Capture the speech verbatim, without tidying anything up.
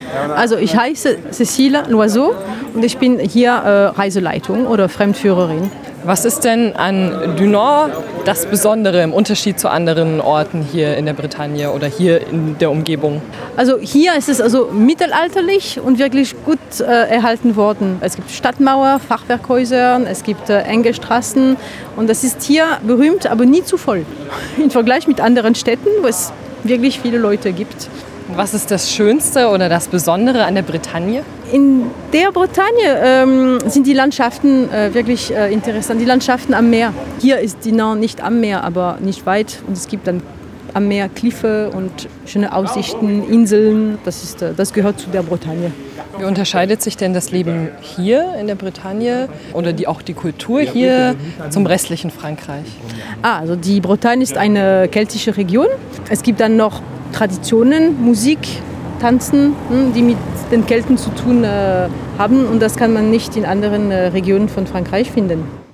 Also ich heiße Cécile Loiseau und ich bin hier äh, Reiseleitung oder Fremdführerin. Was ist denn an Du Nord das Besondere im Unterschied zu anderen Orten hier in der Bretagne oder hier in der Umgebung? Also hier ist es also mittelalterlich und wirklich gut äh, erhalten worden. Es gibt Stadtmauer, Fachwerkhäuser, es gibt äh, enge Straßen und das ist hier berühmt, aber nie zu voll. Im Vergleich mit anderen Städten, wo es wirklich viele Leute gibt. Was ist das Schönste oder das Besondere an der Bretagne? In der Bretagne ähm, sind die Landschaften äh, wirklich äh, interessant. Die Landschaften am Meer. Hier ist Dinan nicht am Meer, aber nicht weit. Und es gibt dann am Meer Kliffe und schöne Aussichten, Inseln. Das, ist, äh, das gehört zu der Bretagne. Wie unterscheidet sich denn das Leben hier in der Bretagne oder die, auch die Kultur hier zum restlichen Frankreich? Ah, also die Bretagne ist eine keltische Region. Es gibt dann noch Traditionen, Musik, Tanzen, die mit den Kelten zu tun äh, haben. Und das kann man nicht in anderen äh, Regionen von Frankreich finden.